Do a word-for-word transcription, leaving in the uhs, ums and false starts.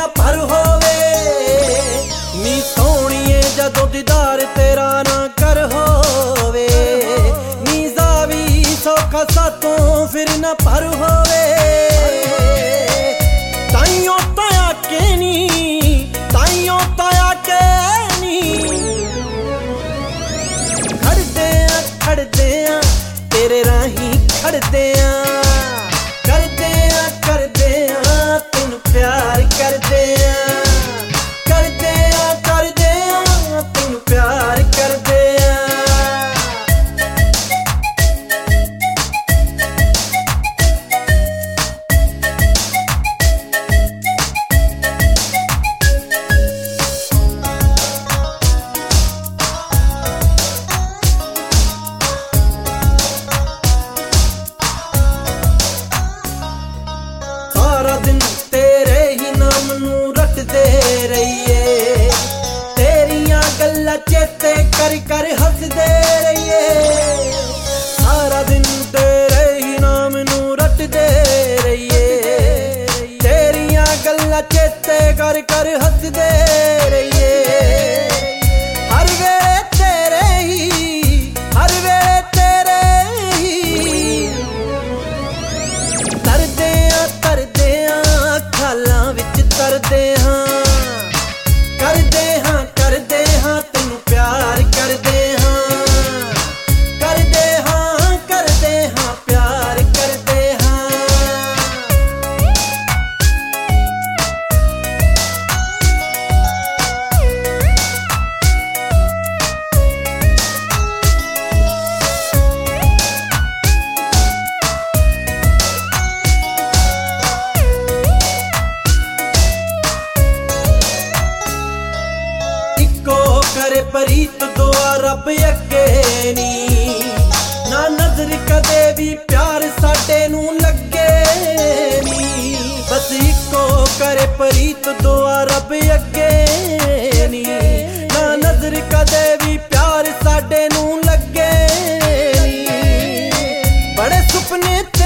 भर होवे नी सोहणीए जदों दीदार तेरा ना कर होवे नी जावी सौखा सातों फिर ना भर होवे ताइयों ताया के नी ताइयों ताया के नी खड़दे आ खड़दे आ तेरे राही खड़दे आ करदे आ करदे आ तेनू प्यार करदे आ करदे आ करदे आ तेनू प्यार करदे आ सारा दिन तेरे ही नाम नू रटदे रहिए तेरियां गल्लां चेते कर कर हसदे रहिए सारा दिन तेरे ही नाम नू रटदे रहिए तेरियां गल्लां चेते कर कर हसदे रहिए हर वेले तेरे ही हर वेले तेरे ही तरदे आ तरदे आ खालां विच तरदे हां करदे हां करदे हां तेनू प्यार करदे हां करदे हां करदे हां प्यार करदे हां करे परीत दुआ रब अगे नी ना नजर कदे भी प्यार साडे नू लगे नी बस इको करे परीत दुआ रब अगे नी ना नजर कदे भी प्यार साडे नू लगे नी बड़े सुपने